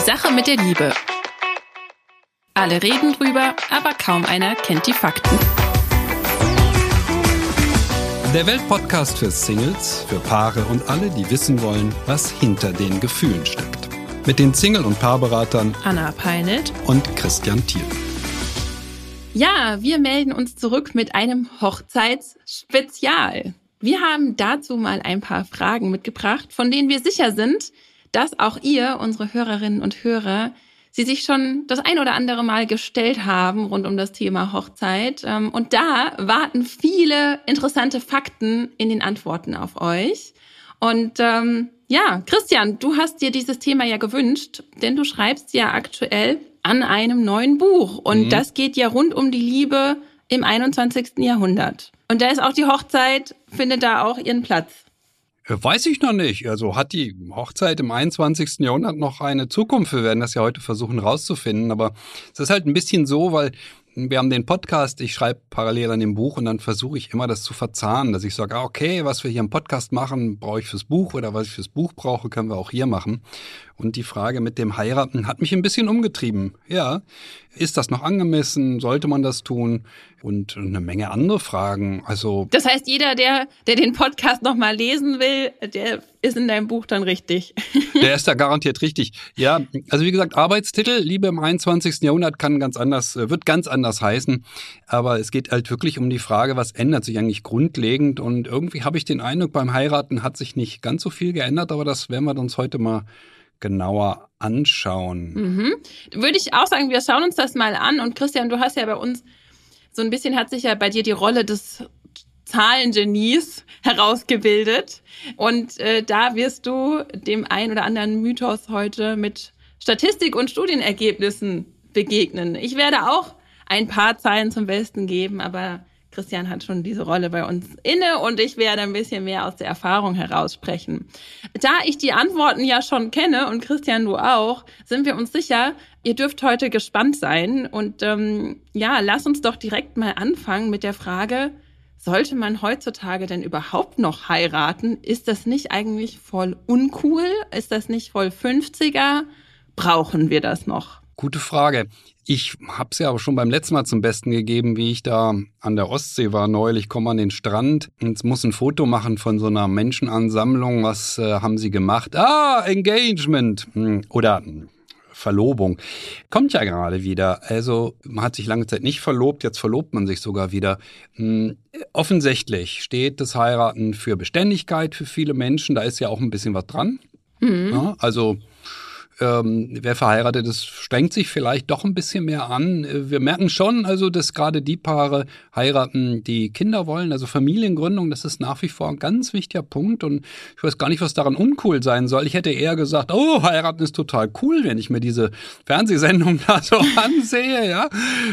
Sache mit der Liebe. Alle reden drüber, aber kaum einer kennt die Fakten. Der Weltpodcast für Singles, für Paare und alle, die wissen wollen, was hinter den Gefühlen steckt. Mit den Single- und Paarberatern Anna Peinelt und Christian Thiel. Ja, wir melden uns zurück mit einem Hochzeitsspezial. Wir haben dazu mal ein paar Fragen mitgebracht, von denen wir sicher sind, dass auch ihr, unsere Hörerinnen und Hörer, sie sich schon das ein oder andere Mal gestellt haben rund um das Thema Hochzeit. Und da warten viele interessante Fakten in den Antworten auf euch. Und ja, Christian, du hast dir dieses Thema ja gewünscht, denn du schreibst ja aktuell an einem neuen Buch. Und das geht ja rund um die Liebe im 21. Jahrhundert. Und da ist auch die Hochzeit, findet da auch ihren Platz. Weiß ich noch nicht. Also hat die Hochzeit im 21. Jahrhundert noch eine Zukunft? Wir werden das ja heute versuchen rauszufinden. Aber es ist halt ein bisschen so, weil wir haben den Podcast, ich schreibe parallel an dem Buch und dann versuche ich immer das zu verzahnen, dass ich sage, okay, was wir hier im Podcast machen, brauche ich fürs Buch oder was ich fürs Buch brauche, können wir auch hier machen. Und die Frage mit dem Heiraten hat mich ein bisschen umgetrieben. Ja, ist das noch angemessen? Sollte man das tun? Und eine Menge andere Fragen. Also das heißt, jeder, der den Podcast noch mal lesen will, der ist in deinem Buch dann richtig. Der ist da garantiert richtig. Ja, also wie gesagt, Arbeitstitel, Liebe im 21. Jahrhundert wird ganz anders heißen. Aber es geht halt wirklich um die Frage, was ändert sich eigentlich grundlegend? Und irgendwie habe ich den Eindruck, beim Heiraten hat sich nicht ganz so viel geändert, aber das werden wir uns heute mal genauer anschauen. Würde ich auch sagen, wir schauen uns das mal an. Und Christian, du hast ja bei uns so ein bisschen, hat sich ja bei dir die Rolle des Zahlengenies herausgebildet. Und da wirst du dem ein oder anderen Mythos heute mit Statistik und Studienergebnissen begegnen. Ich werde auch ein paar Zahlen zum Besten geben, aber Christian hat schon diese Rolle bei uns inne und ich werde ein bisschen mehr aus der Erfahrung heraus sprechen. Da ich die Antworten ja schon kenne und Christian, du auch, sind wir uns sicher, ihr dürft heute gespannt sein. Und ja, lass uns doch direkt mal anfangen mit der Frage, sollte man heutzutage denn überhaupt noch heiraten? Ist das nicht eigentlich voll uncool? Ist das nicht voll 50er? Brauchen wir das noch? Gute Frage. Ich habe es ja aber schon beim letzten Mal zum Besten gegeben, wie ich da an der Ostsee war neulich, komme an den Strand und muss ein Foto machen von so einer Menschenansammlung. Was haben sie gemacht? Engagement oder Verlobung. Kommt ja gerade wieder. Also man hat sich lange Zeit nicht verlobt, jetzt verlobt man sich sogar wieder. Offensichtlich steht das Heiraten für Beständigkeit für viele Menschen. Da ist ja auch ein bisschen was dran. Ja, also wer verheiratet ist, strengt sich vielleicht doch ein bisschen mehr an. Wir merken schon, also, dass gerade die Paare heiraten, die Kinder wollen, also Familiengründung, das ist nach wie vor ein ganz wichtiger Punkt und ich weiß gar nicht, was daran uncool sein soll. Ich hätte eher gesagt, heiraten ist total cool, wenn ich mir diese Fernsehsendung da so ansehe, ja,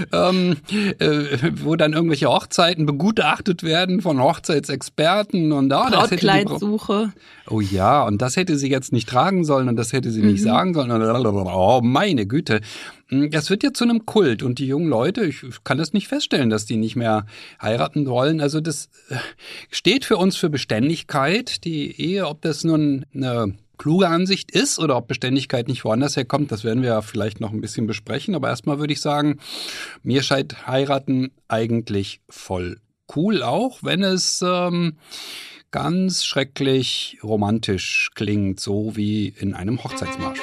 wo dann irgendwelche Hochzeiten begutachtet werden von Hochzeitsexperten und Brautkleidsuche. Oh ja, und das hätte sie jetzt nicht tragen sollen und das hätte sie nicht sagen sollen. Oh, meine Güte. Das wird ja zu einem Kult und die jungen Leute, ich kann das nicht feststellen, dass die nicht mehr heiraten wollen. Also das steht für uns für Beständigkeit. Die Ehe, ob das nun eine kluge Ansicht ist oder ob Beständigkeit nicht woanders herkommt, das werden wir ja vielleicht noch ein bisschen besprechen. Aber erstmal würde ich sagen, mir scheint heiraten eigentlich voll cool, auch wenn es ganz schrecklich romantisch klingt, so wie in einem Hochzeitsmarsch.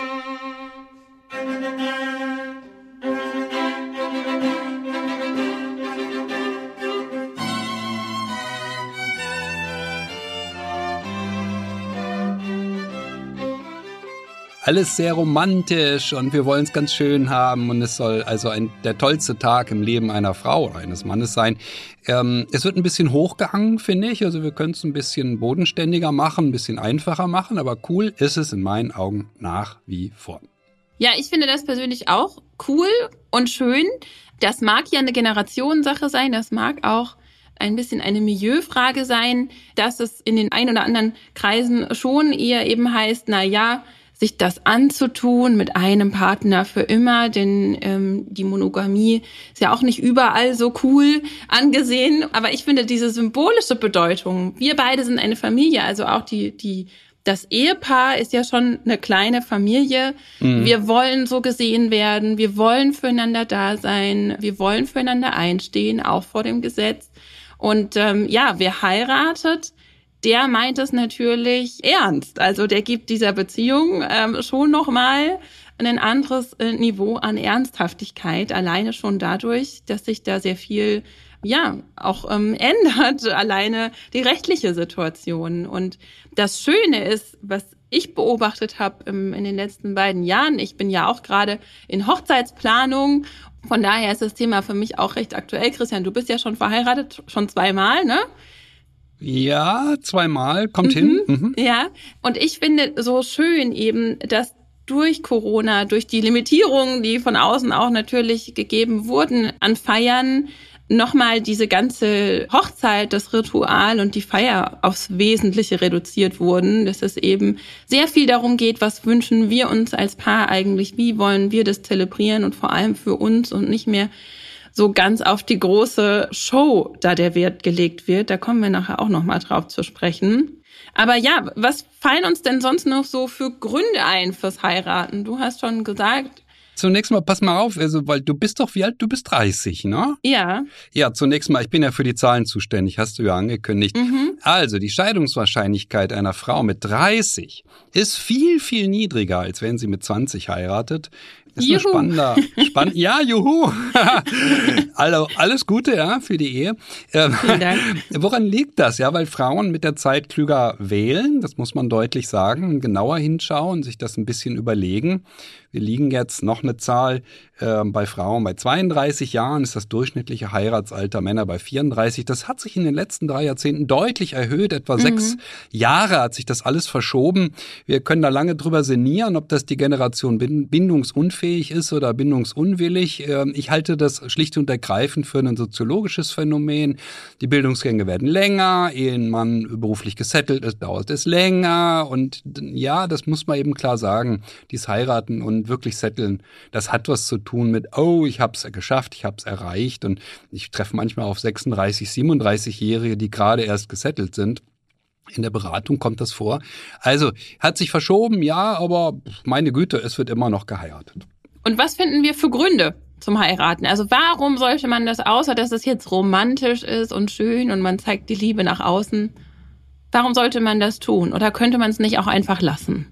Alles sehr romantisch und wir wollen es ganz schön haben und es soll also der tollste Tag im Leben einer Frau oder eines Mannes sein. Es wird ein bisschen hochgehangen, finde ich. Also wir können es ein bisschen bodenständiger machen, ein bisschen einfacher machen, aber cool ist es in meinen Augen nach wie vor. Ja, ich finde das persönlich auch cool und schön. Das mag ja eine Generationssache sein, das mag auch ein bisschen eine Milieufrage sein, dass es in den ein oder anderen Kreisen schon eher eben heißt, sich das anzutun mit einem Partner für immer, denn die Monogamie ist ja auch nicht überall so cool angesehen. Aber ich finde diese symbolische Bedeutung, wir beide sind eine Familie, also auch die das Ehepaar ist ja schon eine kleine Familie. Wir wollen so gesehen werden, wir wollen füreinander da sein, wir wollen füreinander einstehen, auch vor dem Gesetz. Und wer heiratet, der meint es natürlich ernst. Also der gibt dieser Beziehung schon nochmal ein anderes Niveau an Ernsthaftigkeit, alleine schon dadurch, dass sich da sehr viel auch ändert, alleine die rechtliche Situation. Und das Schöne ist, was ich beobachtet habe in den letzten beiden Jahren, ich bin ja auch gerade in Hochzeitsplanung, von daher ist das Thema für mich auch recht aktuell. Christian, du bist ja schon verheiratet, schon 2-mal, ne? Ja, 2-mal, kommt hin. Ja, und ich finde so schön eben, dass durch Corona, durch die Limitierungen, die von außen auch natürlich gegeben wurden an Feiern, nochmal diese ganze Hochzeit, das Ritual und die Feier aufs Wesentliche reduziert wurden, dass es eben sehr viel darum geht, was wünschen wir uns als Paar eigentlich, wie wollen wir das zelebrieren und vor allem für uns und nicht mehr so ganz auf die große Show, da der Wert gelegt wird. Da kommen wir nachher auch nochmal drauf zu sprechen. Aber ja, was fallen uns denn sonst noch so für Gründe ein fürs Heiraten? Du hast schon gesagt, zunächst mal, pass mal auf, also, weil du bist doch, wie alt? Du bist 30, ne? Ja. Ja, zunächst mal, ich bin ja für die Zahlen zuständig, hast du ja angekündigt. Also, die Scheidungswahrscheinlichkeit einer Frau mit 30 ist viel, viel niedriger, als wenn sie mit 20 heiratet. Ist ein spannender, ja, juhu. Also, alles Gute, ja, für die Ehe. Vielen Dank. Woran liegt das? Ja, weil Frauen mit der Zeit klüger wählen, das muss man deutlich sagen, genauer hinschauen, sich das ein bisschen überlegen. Wir liegen jetzt noch eine Zahl bei Frauen bei 32 Jahren, ist das durchschnittliche Heiratsalter, Männer bei 34. Das hat sich in den letzten 3 Jahrzehnten deutlich erhöht, etwa 6 Jahre hat sich das alles verschoben. Wir können da lange drüber sinnieren, ob das die Generation bindungsunfähig ist oder bindungsunwillig. Ich halte das schlicht und ergreifend für ein soziologisches Phänomen. Die Bildungsgänge werden länger, ehe man beruflich gesettelt ist, dauert es länger. Und ja, das muss man eben klar sagen, dieses Heiraten und wirklich setteln, das hat was zu tun mit, oh, ich habe es geschafft, ich habe es erreicht. Und ich treffe manchmal auf 36-, 37-Jährige, die gerade erst gesettelt sind. In der Beratung kommt das vor. Also, hat sich verschoben, ja, aber meine Güte, es wird immer noch geheiratet. Und was finden wir für Gründe zum Heiraten? Also warum sollte man das, außer dass es jetzt romantisch ist und schön und man zeigt die Liebe nach außen, warum sollte man das tun? Oder könnte man es nicht auch einfach lassen?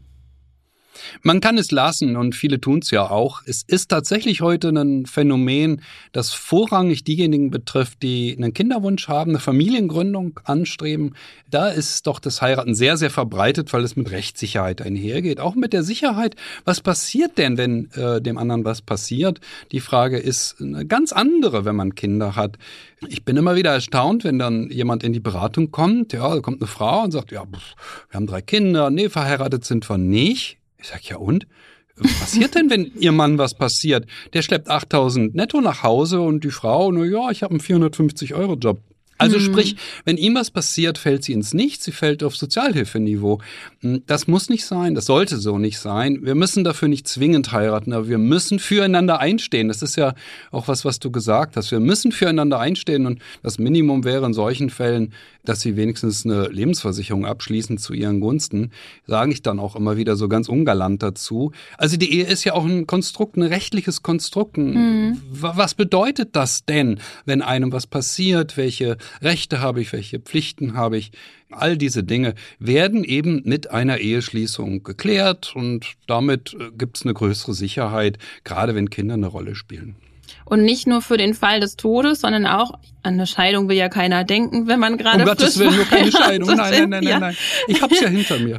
Man kann es lassen und viele tun es ja auch. Es ist tatsächlich heute ein Phänomen, das vorrangig diejenigen betrifft, die einen Kinderwunsch haben, eine Familiengründung anstreben. Da ist doch das Heiraten sehr, sehr verbreitet, weil es mit Rechtssicherheit einhergeht. Auch mit der Sicherheit, was passiert denn, wenn dem anderen was passiert? Die Frage ist eine ganz andere, wenn man Kinder hat. Ich bin immer wieder erstaunt, wenn dann jemand in die Beratung kommt. Ja, da kommt eine Frau und sagt, ja, wir haben 3 Kinder. Nee, verheiratet sind wir nicht. Ich sag, ja und? Was passiert denn, wenn Ihr Mann was passiert? Der schleppt 8.000 netto nach Hause und die Frau, na ja, ich habe einen 450-Euro-Job. Also sprich, wenn ihm was passiert, fällt sie ins Nichts, sie fällt auf Sozialhilfeniveau. Das muss nicht sein, das sollte so nicht sein. Wir müssen dafür nicht zwingend heiraten, aber wir müssen füreinander einstehen. Das ist ja auch was du gesagt hast. Wir müssen füreinander einstehen und das Minimum wäre in solchen Fällen, dass sie wenigstens eine Lebensversicherung abschließen zu ihren Gunsten. Sage ich dann auch immer wieder so ganz ungalant dazu. Also die Ehe ist ja auch ein Konstrukt, ein rechtliches Konstrukt. Was bedeutet das denn, wenn einem was passiert? Welche Rechte habe ich, welche Pflichten habe ich? All diese Dinge werden eben mit einer Eheschließung geklärt und damit gibt es eine größere Sicherheit, gerade wenn Kinder eine Rolle spielen. Und nicht nur für den Fall des Todes, sondern auch an eine Scheidung will ja keiner denken, wenn man gerade um Gottes Willen, nur keine Scheidung. Nein. Ich hab's ja hinter mir.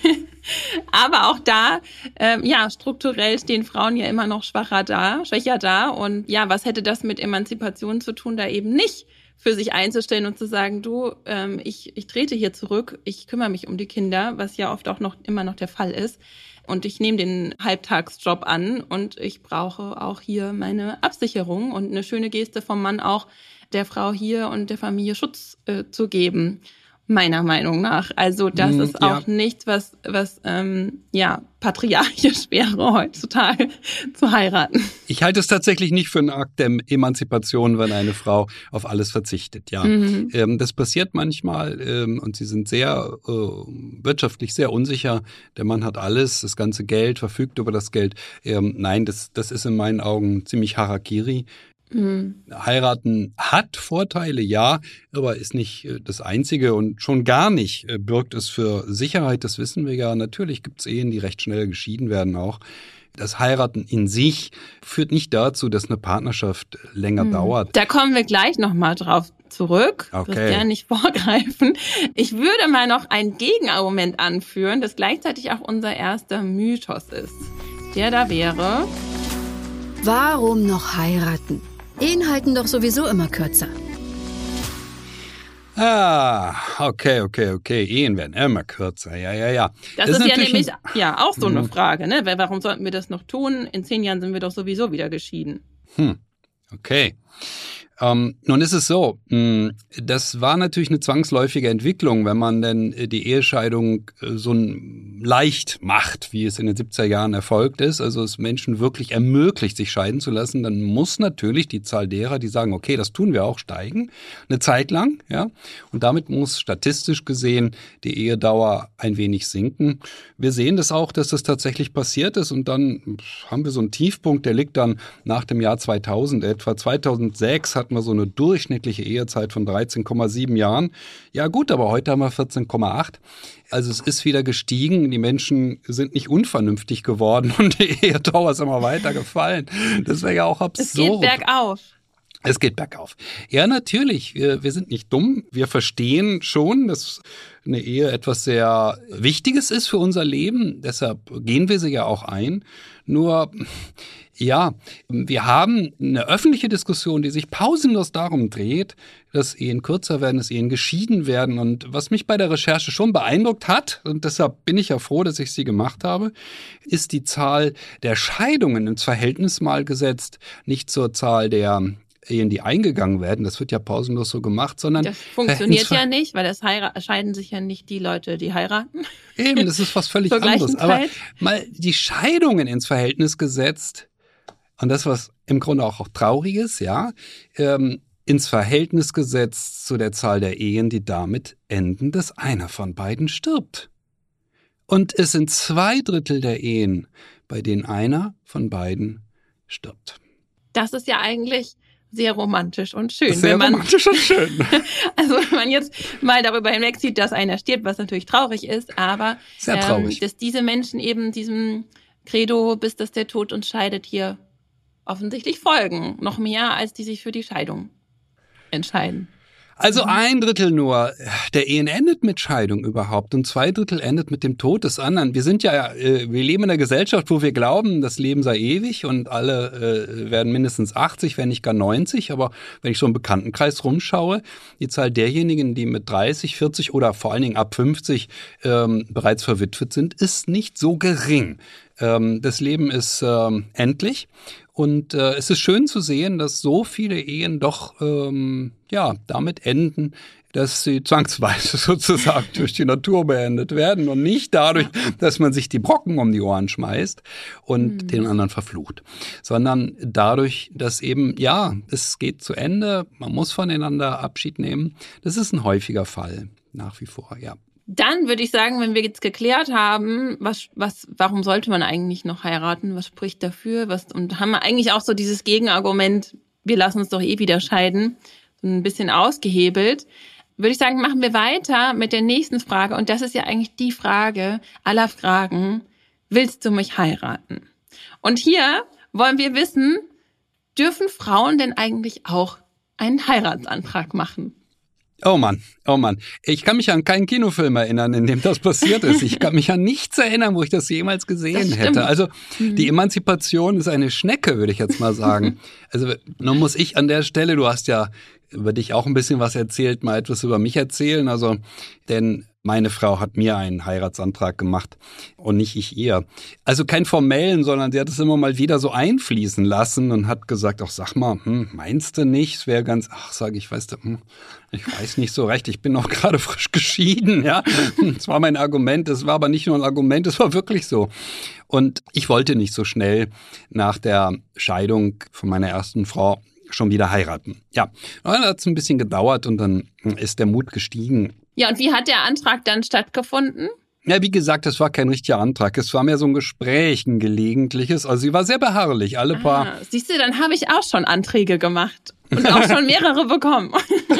Aber auch da, strukturell stehen Frauen ja immer noch schwächer da. Und ja, was hätte das mit Emanzipation zu tun, da eben nicht für sich einzustellen und zu sagen, du, ich trete hier zurück, ich kümmere mich um die Kinder, was ja oft auch immer noch der Fall ist. Und ich nehme den Halbtagsjob an und ich brauche auch hier meine Absicherung und eine schöne Geste vom Mann auch, der Frau hier und der Familie Schutz zu geben. Meiner Meinung nach. Also das ist auch nichts, was patriarchisch wäre, heutzutage zu heiraten. Ich halte es tatsächlich nicht für einen Akt der Emanzipation, wenn eine Frau auf alles verzichtet, ja. Das passiert manchmal und sie sind sehr wirtschaftlich sehr unsicher. Der Mann hat alles, das ganze Geld, verfügt über das Geld. Nein, das ist in meinen Augen ziemlich Harakiri. Heiraten hat Vorteile, ja, aber ist nicht das Einzige und schon gar nicht birgt es für Sicherheit, das wissen wir ja. Natürlich gibt es Ehen, die recht schnell geschieden werden auch. Das Heiraten in sich führt nicht dazu, dass eine Partnerschaft länger dauert. Da kommen wir gleich nochmal drauf zurück. Okay. Ich will gerne nicht vorgreifen. Ich würde mal noch ein Gegenargument anführen, das gleichzeitig auch unser erster Mythos ist. Der da wäre: Warum noch heiraten? Ehen halten doch sowieso immer kürzer. Okay. Ehen werden immer kürzer, ja. Das ist ja nämlich auch so eine Frage, ne? Warum sollten wir das noch tun? In 10 Jahren sind wir doch sowieso wieder geschieden. Okay. Nun ist es so, das war natürlich eine zwangsläufige Entwicklung, wenn man denn die Ehescheidung so leicht macht, wie es in den 70er Jahren erfolgt ist, also es Menschen wirklich ermöglicht, sich scheiden zu lassen, dann muss natürlich die Zahl derer, die sagen, okay, das tun wir auch, steigen, eine Zeit lang, ja, und damit muss statistisch gesehen die Ehedauer ein wenig sinken. Wir sehen das auch, dass das tatsächlich passiert ist und dann haben wir so einen Tiefpunkt, der liegt dann nach dem Jahr 2000, etwa 2006 hatten wir so eine durchschnittliche Ehezeit von 13,7 Jahren. Ja gut, aber heute haben wir 14,8. Also es ist wieder gestiegen. Die Menschen sind nicht unvernünftig geworden und die Ehedauer ist immer weiter gefallen. Das wäre ja auch absurd. Es geht bergauf. Es geht bergauf. Ja, natürlich. Wir sind nicht dumm. Wir verstehen schon, dass eine Ehe etwas sehr Wichtiges ist für unser Leben. Deshalb gehen wir sie ja auch ein. Nur, ja, wir haben eine öffentliche Diskussion, die sich pausenlos darum dreht, dass Ehen kürzer werden, dass Ehen geschieden werden. Und was mich bei der Recherche schon beeindruckt hat, und deshalb bin ich ja froh, dass ich sie gemacht habe, ist die Zahl der Scheidungen ins Verhältnis mal gesetzt, nicht zur Zahl der Ehen, die eingegangen werden. Das wird ja pausenlos so gemacht, sondern das funktioniert ja nicht, weil das scheiden sich ja nicht die Leute, die heiraten. Eben, das ist was völlig anderes. Aber mal die Scheidungen ins Verhältnis gesetzt und das, was im Grunde auch traurig ist, ja, ins Verhältnis gesetzt zu der Zahl der Ehen, die damit enden, dass einer von beiden stirbt. Und es sind 2/3 der Ehen, bei denen einer von beiden stirbt. Das ist ja eigentlich sehr romantisch und schön. Romantisch und schön. Also wenn man jetzt mal darüber hinwegzieht, dass einer stirbt, was natürlich traurig ist, aber sehr traurig. Dass diese Menschen eben diesem Credo, bis dass der Tod uns scheidet, hier offensichtlich folgen. Noch mehr, als die sich für die Scheidung entscheiden. Also 1/3 nur der Ehen endet mit Scheidung überhaupt und 2/3 endet mit dem Tod des anderen. Wir leben in einer Gesellschaft, wo wir glauben, das Leben sei ewig und alle werden mindestens 80, wenn nicht gar 90. Aber wenn ich so im Bekanntenkreis rumschaue, die Zahl derjenigen, die mit 30, 40 oder vor allen Dingen ab 50 bereits verwitwet sind, ist nicht so gering. Das Leben ist endlich. Und es ist schön zu sehen, dass so viele Ehen doch damit enden, dass sie zwangsweise sozusagen durch die Natur beendet werden und nicht dadurch, dass man sich die Brocken um die Ohren schmeißt und den anderen verflucht, sondern dadurch, dass eben, es geht zu Ende, man muss voneinander Abschied nehmen. Das ist ein häufiger Fall, nach wie vor, ja. Dann würde ich sagen, wenn wir jetzt geklärt haben, warum sollte man eigentlich noch heiraten, was spricht dafür, und haben wir eigentlich auch so dieses Gegenargument, wir lassen uns doch eh wieder scheiden, so ein bisschen ausgehebelt, würde ich sagen, machen wir weiter mit der nächsten Frage. Und das ist ja eigentlich die Frage aller Fragen, willst du mich heiraten? Und hier wollen wir wissen, dürfen Frauen denn eigentlich auch einen Heiratsantrag machen? Oh Mann. Ich kann mich an keinen Kinofilm erinnern, in dem das passiert ist. Ich kann mich an nichts erinnern, wo ich das jemals gesehen hätte. Also die Emanzipation ist eine Schnecke, würde ich jetzt mal sagen. Also nun muss ich an der Stelle, du hast ja über dich auch ein bisschen was erzählt, mal etwas über mich erzählen. Also denn Meine Frau hat mir einen Heiratsantrag gemacht und nicht ich ihr. Also keinen formellen, sondern sie hat es immer mal wieder so einfließen lassen und hat gesagt, ach sag mal, meinst du nicht? Es wäre ganz, sage ich, weißt du, ich weiß nicht so recht, ich bin noch gerade frisch geschieden, ja. Das war mein Argument, das war aber nicht nur ein Argument, das war wirklich so. Und ich wollte nicht so schnell nach der Scheidung von meiner ersten Frau schon wieder heiraten. Ja, dann hat es ein bisschen gedauert und dann ist der Mut gestiegen. Ja, und wie hat der Antrag dann stattgefunden? Ja, wie gesagt, es war kein richtiger Antrag. Es war mehr so ein Gespräch, ein gelegentliches. Also sie war sehr beharrlich, Siehst du, dann habe ich auch schon Anträge gemacht und auch schon mehrere bekommen.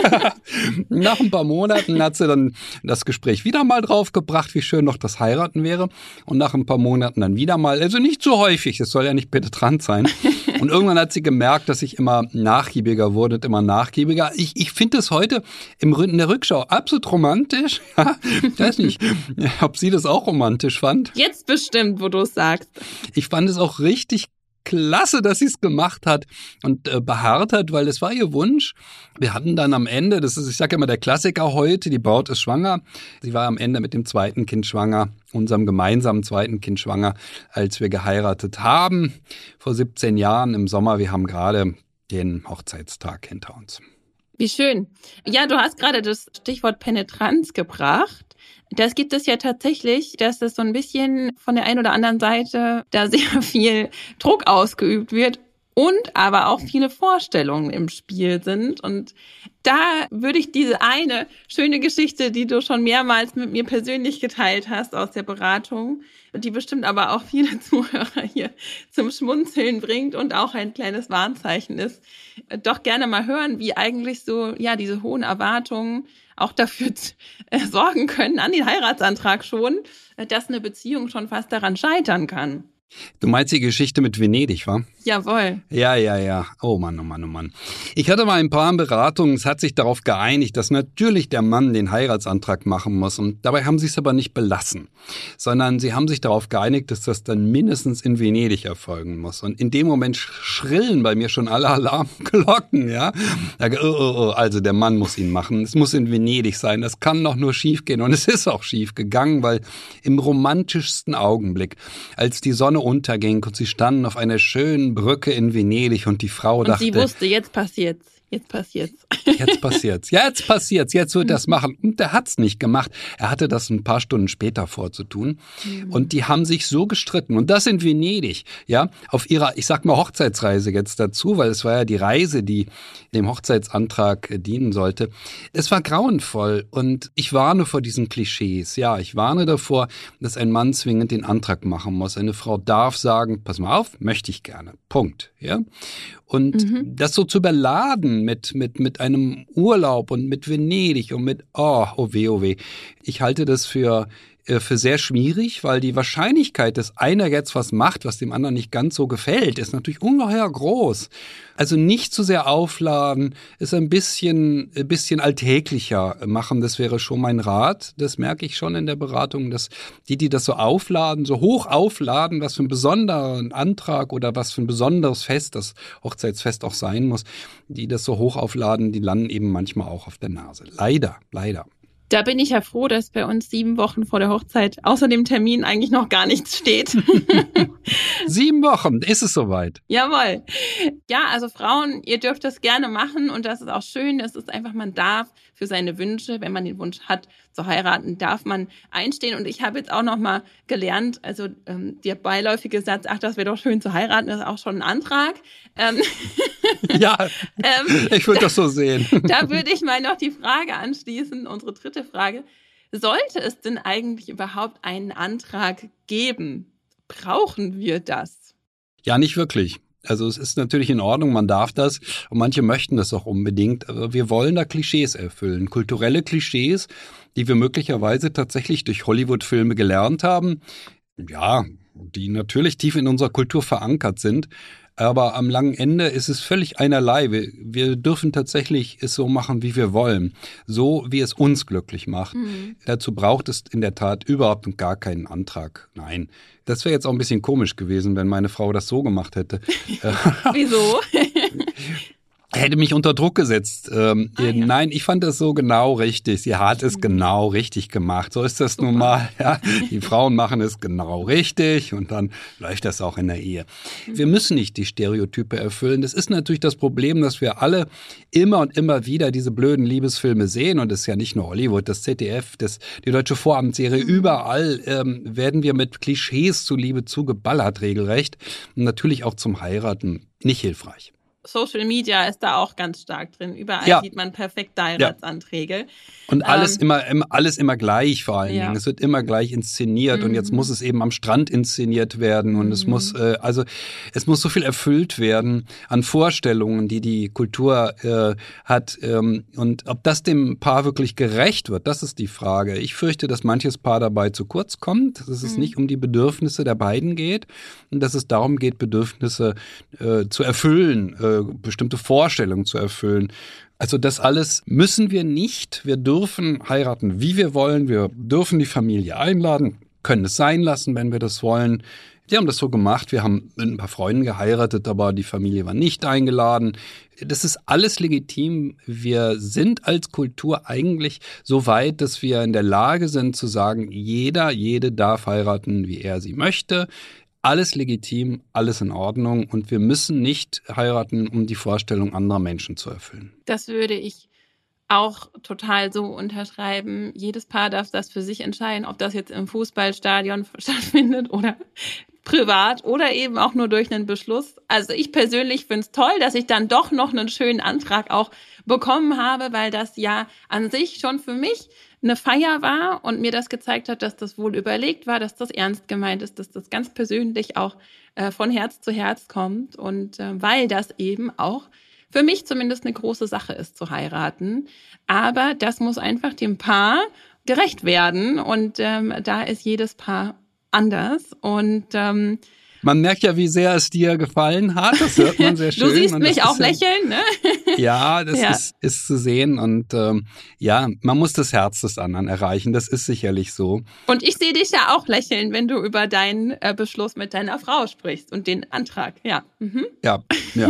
Nach ein paar Monaten hat sie dann das Gespräch wieder mal draufgebracht, wie schön noch das Heiraten wäre. Und nach ein paar Monaten dann wieder mal, also nicht so häufig, es soll ja nicht penetrant sein. Und irgendwann hat sie gemerkt, dass ich immer nachgiebiger wurde und immer nachgiebiger. Ich finde es heute in der Rückschau absolut romantisch. Ich weiß nicht, ob sie das auch romantisch fand. Jetzt bestimmt, wo du es sagst. Ich fand es auch richtig klasse, dass sie es gemacht hat und beharrt hat, weil es war ihr Wunsch. Wir hatten dann am Ende, das ist, ich sage immer, der Klassiker heute, die Braut ist schwanger. Sie war am Ende mit dem zweiten Kind schwanger, unserem gemeinsamen zweiten Kind schwanger, als wir geheiratet haben, vor 17 Jahren im Sommer. Wir haben gerade den Hochzeitstag hinter uns. Wie schön. Ja, du hast gerade das Stichwort Penetranz gebracht. Das gibt es ja tatsächlich, dass es so ein bisschen von der einen oder anderen Seite da sehr viel Druck ausgeübt wird und aber auch viele Vorstellungen im Spiel sind. Und da würde ich diese eine schöne Geschichte, die du schon mehrmals mit mir persönlich geteilt hast aus der Beratung, die bestimmt aber auch viele Zuhörer hier zum Schmunzeln bringt und auch ein kleines Warnzeichen ist, doch gerne mal hören, wie eigentlich so, ja, diese hohen Erwartungen auch dafür sorgen können, an den Heiratsantrag schon, dass eine Beziehung schon fast daran scheitern kann. Du meinst die Geschichte mit Venedig, wa? Jawohl. Ja. Oh Mann, oh Mann, oh Mann. Ich hatte mal ein paar Beratungen, es hat sich darauf geeinigt, dass natürlich der Mann den Heiratsantrag machen muss. Und dabei haben sie es aber nicht belassen, sondern sie haben sich darauf geeinigt, dass das dann mindestens in Venedig erfolgen muss. Und in dem Moment schrillen bei mir schon alle Alarmglocken, ja. Also der Mann muss ihn machen. Es muss in Venedig sein. Das kann doch nur schief gehen. Und es ist auch schief gegangen, weil im romantischsten Augenblick, als die Sonne unterging und sie standen auf einer schönen Brücke in Venedig und die Frau dachte... Und sie wusste, jetzt passiert's. Jetzt wird das machen. Und er hat's nicht gemacht. Er hatte das ein paar Stunden später vorzutun. Und die haben sich so gestritten. Und das in Venedig, ja, auf ihrer, ich sag mal, Hochzeitsreise jetzt dazu, weil es war ja die Reise, die dem Hochzeitsantrag dienen sollte. Es war grauenvoll. Und ich warne vor diesen Klischees. Ja, ich warne davor, dass ein Mann zwingend den Antrag machen muss. Eine Frau darf sagen, pass mal auf, möchte ich gerne. Punkt. Ja. Und das so zu überladen mit einem Urlaub und mit Venedig und mit, oh weh. Ich halte das für sehr schwierig, weil die Wahrscheinlichkeit, dass einer jetzt was macht, was dem anderen nicht ganz so gefällt, ist natürlich ungeheuer groß. Also nicht zu sehr aufladen, ist ein bisschen alltäglicher machen. Das wäre schon mein Rat. Das merke ich schon in der Beratung, dass die das so aufladen, so hoch aufladen, was für einen besonderen Antrag oder was für ein besonderes Fest, das Hochzeitsfest auch sein muss, die das so hoch aufladen, die landen eben manchmal auch auf der Nase. Leider. Da bin ich ja froh, dass bei uns 7 Wochen vor der Hochzeit außer dem Termin eigentlich noch gar nichts steht. 7 Wochen, ist es soweit? Jawohl. Ja, also Frauen, ihr dürft das gerne machen und das ist auch schön. Es ist einfach, man darf für seine Wünsche, wenn man den Wunsch hat, zu heiraten, darf man einstehen. Und ich habe jetzt auch noch mal gelernt, also der beiläufige Satz, ach, das wäre doch schön zu heiraten, ist auch schon ein Antrag. Ja, ich würde das so sehen. Da würde ich mal noch die Frage anschließen, unsere dritte Frage. Sollte es denn eigentlich überhaupt einen Antrag geben? Brauchen wir das? Ja, nicht wirklich. Also es ist natürlich in Ordnung, man darf das und manche möchten das auch unbedingt, aber wir wollen da Klischees erfüllen, kulturelle Klischees, die wir möglicherweise tatsächlich durch Hollywood-Filme gelernt haben, ja, die natürlich tief in unserer Kultur verankert sind. Aber am langen Ende ist es völlig einerlei. Wir dürfen tatsächlich es so machen, wie wir wollen. So, wie es uns glücklich macht. Dazu braucht es in der Tat überhaupt gar keinen Antrag. Nein, das wäre jetzt auch ein bisschen komisch gewesen, wenn meine Frau das so gemacht hätte. Wieso? Er hätte mich unter Druck gesetzt. Nein, ich fand das so genau richtig. Sie hat es genau richtig gemacht. So ist das nun mal. Ja. Die Frauen machen es genau richtig und dann läuft das auch in der Ehe. Wir müssen nicht die Stereotype erfüllen. Das ist natürlich das Problem, dass wir alle immer und immer wieder diese blöden Liebesfilme sehen. Und das ist ja nicht nur Hollywood, das ZDF, die Deutsche Vorabendserie. Überall werden wir mit Klischees zuliebe zugeballert, regelrecht. Und natürlich auch zum Heiraten nicht hilfreich. Social Media ist da auch ganz stark drin. Überall sieht man perfekte Heiratsanträge. Und alles immer gleich vor allen Dingen. Es wird immer gleich inszeniert und jetzt muss es eben am Strand inszeniert werden und es muss so viel erfüllt werden an Vorstellungen, die Kultur hat. Und ob das dem Paar wirklich gerecht wird, das ist die Frage. Ich fürchte, dass manches Paar dabei zu kurz kommt, dass es nicht um die Bedürfnisse der beiden geht und dass es darum geht, Bedürfnisse zu erfüllen, bestimmte Vorstellungen zu erfüllen. Also das alles müssen wir nicht. Wir dürfen heiraten, wie wir wollen. Wir dürfen die Familie einladen, können es sein lassen, wenn wir das wollen. Wir haben das so gemacht. Wir haben mit ein paar Freunden geheiratet, aber die Familie war nicht eingeladen. Das ist alles legitim. Wir sind als Kultur eigentlich so weit, dass wir in der Lage sind zu sagen, jede darf heiraten, wie er sie möchte. Alles legitim, alles in Ordnung und wir müssen nicht heiraten, um die Vorstellung anderer Menschen zu erfüllen. Das würde ich auch total so unterschreiben. Jedes Paar darf das für sich entscheiden, ob das jetzt im Fußballstadion stattfindet oder privat oder eben auch nur durch einen Beschluss. Also ich persönlich finde es toll, dass ich dann doch noch einen schönen Antrag auch bekommen habe, weil das ja an sich schon für mich eine Feier war und mir das gezeigt hat, dass das wohl überlegt war, dass das ernst gemeint ist, dass das ganz persönlich auch von Herz zu Herz kommt und weil das eben auch für mich zumindest eine große Sache ist, zu heiraten. Aber das muss einfach dem Paar gerecht werden und da ist jedes Paar anders und man merkt ja, wie sehr es dir gefallen hat. Das hört man sehr schön. Du siehst mich auch lächeln, ne? Ja, das ist zu sehen. Und man muss das Herz des anderen erreichen. Das ist sicherlich so. Und ich sehe dich ja auch lächeln, wenn du über deinen Beschluss mit deiner Frau sprichst und den Antrag. Ja. Mhm. Ja.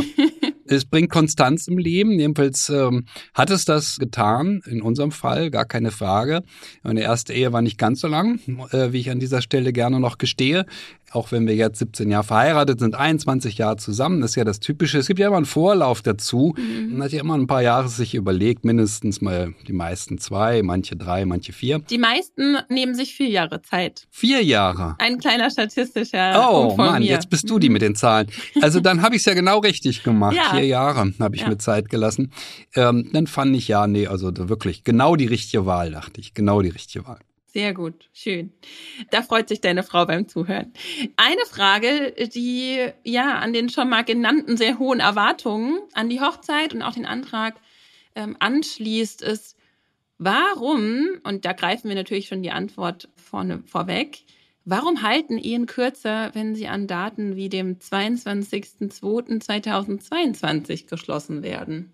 Es bringt Konstanz im Leben. Jedenfalls hat es das getan, in unserem Fall, gar keine Frage. Meine erste Ehe war nicht ganz so lang, wie ich an dieser Stelle gerne noch gestehe. Auch wenn wir jetzt 17 Jahre verheiratet sind, 21 Jahre zusammen, das ist ja das Typische. Es gibt ja immer einen Vorlauf dazu. Man hat ja immer ein paar Jahre sich überlegt, mindestens mal die meisten 2, manche 3, manche 4. Die meisten nehmen sich 4 Jahre Zeit. 4 Jahre? Ein kleiner statistischer Punkt von Mann, mir. Jetzt bist du die mit den Zahlen. Also dann habe ich es ja genau richtig gemacht. Ja. 4 Jahre habe ich mir Zeit gelassen. Dann fand ich also wirklich genau die richtige Wahl, dachte ich. Genau die richtige Wahl. Sehr gut, schön. Da freut sich deine Frau beim Zuhören. Eine Frage, die an den schon mal genannten sehr hohen Erwartungen an die Hochzeit und auch den Antrag anschließt, ist, warum, und da greifen wir natürlich schon die Antwort vorweg, warum halten Ehen kürzer, wenn sie an Daten wie dem 22.02.2022 geschlossen werden?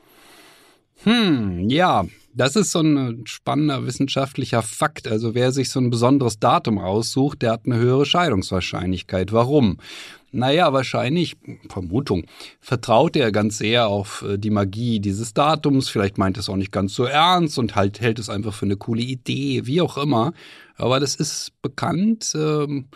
Das ist so ein spannender wissenschaftlicher Fakt. Also wer sich so ein besonderes Datum aussucht, der hat eine höhere Scheidungswahrscheinlichkeit. Warum? Wahrscheinlich, Vermutung, vertraut er ganz sehr auf die Magie dieses Datums. Vielleicht meint es auch nicht ganz so ernst und hält es einfach für eine coole Idee, wie auch immer. Aber das ist bekannt. Am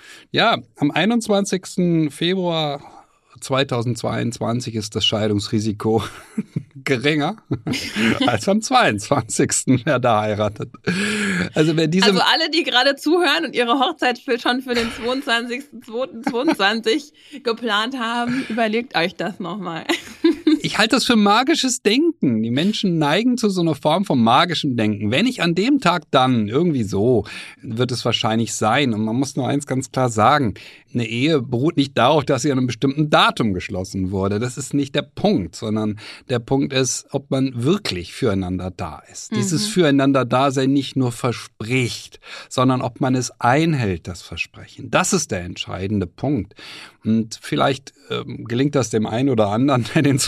21. Februar 2022 ist das Scheidungsrisiko geringer als am 22. wer da heiratet. Also alle, die gerade zuhören und ihre Hochzeit schon für den 22.02.22 geplant haben, überlegt euch das nochmal. Ich halte das für magisches Denken. Die Menschen neigen zu so einer Form von magischem Denken. Wenn nicht an dem Tag, dann irgendwie so, wird es wahrscheinlich sein. Und man muss nur eins ganz klar sagen, eine Ehe beruht nicht darauf, dass sie an einem bestimmten Datum geschlossen wurde. Das ist nicht der Punkt, sondern der Punkt ist, ob man wirklich füreinander da ist. Dieses Füreinander-Dasein nicht nur verspricht, sondern ob man es einhält, das Versprechen. Das ist der entscheidende Punkt. Und vielleicht gelingt das dem einen oder anderen, der den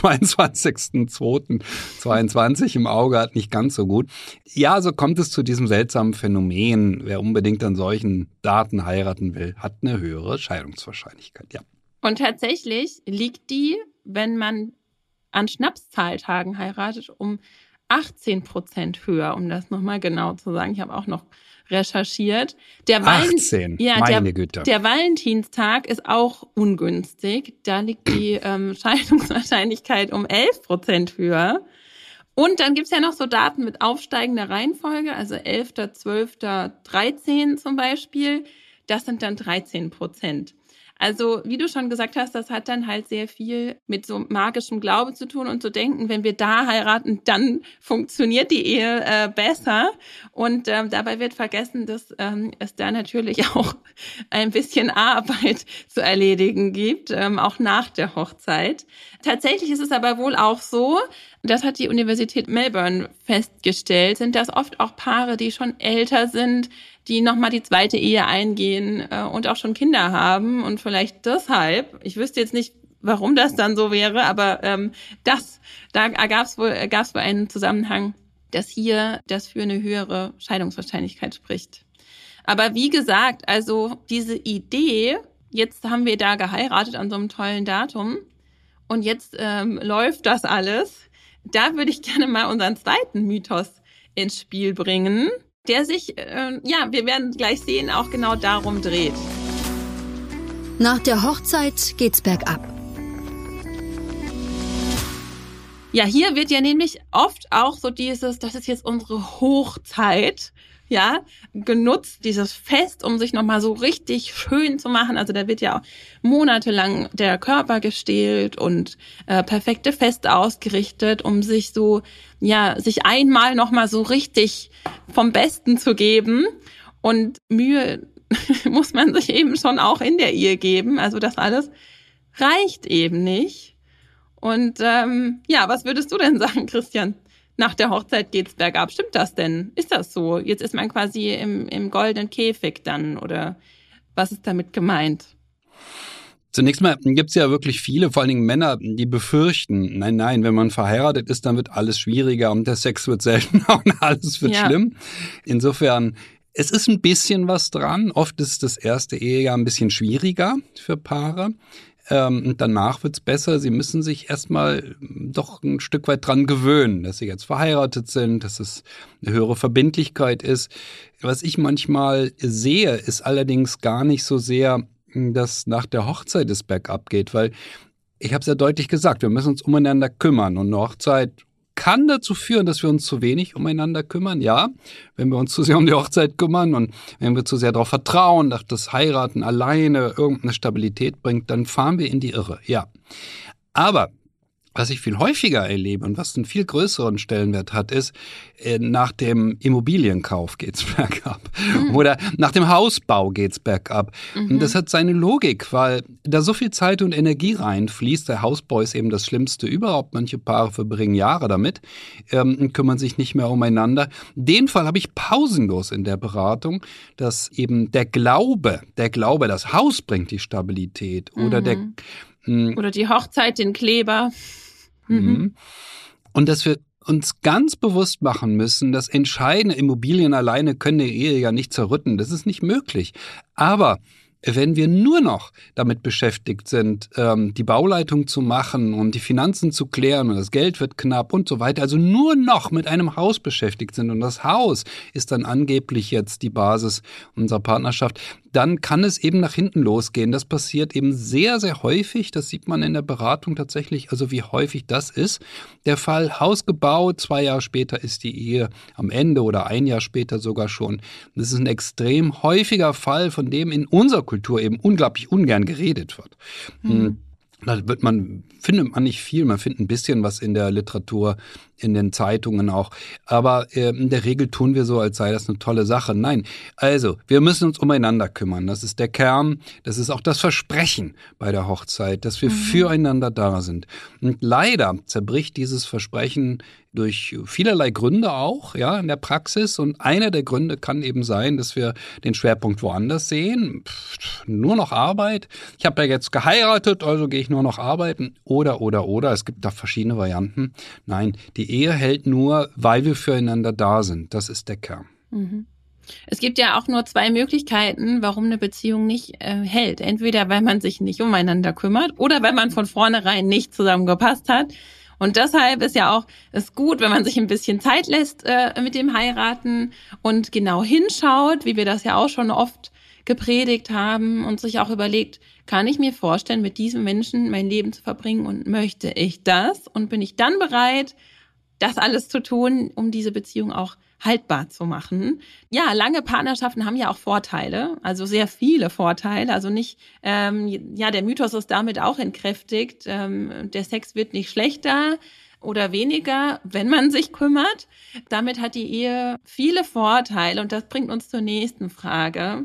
22.02.22 im Auge hat, nicht ganz so gut. Ja, so kommt es zu diesem seltsamen Phänomen. Wer unbedingt an solchen Daten heiraten will, hat eine höhere Scheidungswahrscheinlichkeit, ja. Und tatsächlich liegt die, wenn man an Schnapszahltagen heiratet, um 18% höher, um das nochmal genau zu sagen. Ich habe auch noch recherchiert. 18, meine Güte. Der Valentinstag ist auch ungünstig. Da liegt die Scheidungswahrscheinlichkeit um 11% höher. Und dann gibt's ja noch so Daten mit aufsteigender Reihenfolge, also 11., 12., 13 zum Beispiel. Das sind dann 13%. Also, wie du schon gesagt hast, das hat dann halt sehr viel mit so magischem Glaube zu tun und zu denken, wenn wir da heiraten, dann funktioniert die Ehe besser. Und dabei wird vergessen, dass es da natürlich auch ein bisschen Arbeit zu erledigen gibt, auch nach der Hochzeit. Tatsächlich ist es aber wohl auch so, das hat die Universität Melbourne festgestellt, sind das oft auch Paare, die schon älter sind, die nochmal die zweite Ehe eingehen und auch schon Kinder haben und vielleicht deshalb, ich wüsste jetzt nicht, warum das dann so wäre, aber da gab's wohl einen Zusammenhang, dass hier das für eine höhere Scheidungswahrscheinlichkeit spricht. Aber wie gesagt, also diese Idee, jetzt haben wir da geheiratet an so einem tollen Datum und jetzt läuft das alles, da würde ich gerne mal unseren zweiten Mythos ins Spiel bringen, der sich, wir werden gleich sehen, auch genau darum dreht. Nach der Hochzeit geht's bergab. Ja, hier wird ja nämlich oft auch so dieses, das ist jetzt unsere Hochzeit, ja, genutzt, dieses Fest, um sich nochmal so richtig schön zu machen. Also da wird ja auch monatelang der Körper gestählt und perfekte Feste ausgerichtet, um sich so, sich einmal nochmal so richtig vom Besten zu geben. Und Mühe muss man sich eben schon auch in der Ehe geben. Also das alles reicht eben nicht. Und was würdest du denn sagen, Christian? Nach der Hochzeit geht's bergab. Stimmt das denn? Ist das so? Jetzt ist man quasi im goldenen Käfig dann, oder was ist damit gemeint? Zunächst mal gibt's ja wirklich viele, vor allen Dingen Männer, die befürchten, nein, wenn man verheiratet ist, dann wird alles schwieriger und der Sex wird seltener und alles wird schlimm. Insofern, es ist ein bisschen was dran. Oft ist das erste Ehejahr ein bisschen schwieriger für Paare. Und danach wird's besser. Sie müssen sich erstmal doch ein Stück weit dran gewöhnen, dass sie jetzt verheiratet sind, dass es eine höhere Verbindlichkeit ist. Was ich manchmal sehe, ist allerdings gar nicht so sehr, dass nach der Hochzeit es bergab geht, weil ich habe es ja deutlich gesagt, wir müssen uns umeinander kümmern und eine Hochzeit kann dazu führen, dass wir uns zu wenig umeinander kümmern. Ja, wenn wir uns zu sehr um die Hochzeit kümmern und wenn wir zu sehr darauf vertrauen, dass das Heiraten alleine irgendeine Stabilität bringt, dann fahren wir in die Irre. Ja, aber was ich viel häufiger erlebe und was einen viel größeren Stellenwert hat, ist, nach dem Immobilienkauf geht's bergab. Oder nach dem Hausbau geht's bergab. Und das hat seine Logik, weil da so viel Zeit und Energie reinfließt. Der Hausbau ist eben das Schlimmste überhaupt. Manche Paare verbringen Jahre damit und kümmern sich nicht mehr umeinander. Den Fall habe ich pausenlos in der Beratung, dass eben der Glaube, das Haus bringt die Stabilität oder oder die Hochzeit, den Kleber. Und dass wir uns ganz bewusst machen müssen, dass entscheidende Immobilien alleine können die Ehe ja nicht zerrütten. Das ist nicht möglich. Aber wenn wir nur noch damit beschäftigt sind, die Bauleitung zu machen und die Finanzen zu klären und das Geld wird knapp und so weiter, also nur noch mit einem Haus beschäftigt sind und das Haus ist dann angeblich jetzt die Basis unserer Partnerschaft, dann kann es eben nach hinten losgehen. Das passiert eben sehr, sehr häufig. Das sieht man in der Beratung tatsächlich, also wie häufig das ist. Der Fall Haus gebaut, 2 Jahre später ist die Ehe am Ende oder 1 Jahr später sogar schon. Das ist ein extrem häufiger Fall, von dem in unserer Kultur eben unglaublich ungern geredet wird. Da findet man nicht viel, man findet ein bisschen was in der Literatur, in den Zeitungen auch. Aber in der Regel tun wir so, als sei das eine tolle Sache. Nein, also wir müssen uns umeinander kümmern. Das ist der Kern, das ist auch das Versprechen bei der Hochzeit, dass wir füreinander da sind. Und leider zerbricht dieses Versprechen durch vielerlei Gründe auch, ja, in der Praxis. Und einer der Gründe kann eben sein, dass wir den Schwerpunkt woanders sehen. Nur noch Arbeit. Ich habe ja jetzt geheiratet, also gehe ich nur noch arbeiten. Oder. Es gibt da verschiedene Varianten. Nein, die Ehe hält nur, weil wir füreinander da sind. Das ist der Kern. Es gibt ja auch nur 2 Möglichkeiten, warum eine Beziehung nicht hält. Entweder weil man sich nicht umeinander kümmert oder weil man von vornherein nicht zusammengepasst hat. Und deshalb ist ja auch es gut, wenn man sich ein bisschen Zeit lässt mit dem Heiraten und genau hinschaut, wie wir das ja auch schon oft gepredigt haben und sich auch überlegt, kann ich mir vorstellen, mit diesem Menschen mein Leben zu verbringen und möchte ich das? Und bin ich dann bereit, das alles zu tun, um diese Beziehung auch haltbar zu machen. Ja, lange Partnerschaften haben ja auch Vorteile, also sehr viele Vorteile. Also nicht, der Mythos ist damit auch entkräftigt. Der Sex wird nicht schlechter oder weniger, wenn man sich kümmert. Damit hat die Ehe viele Vorteile und das bringt uns zur nächsten Frage.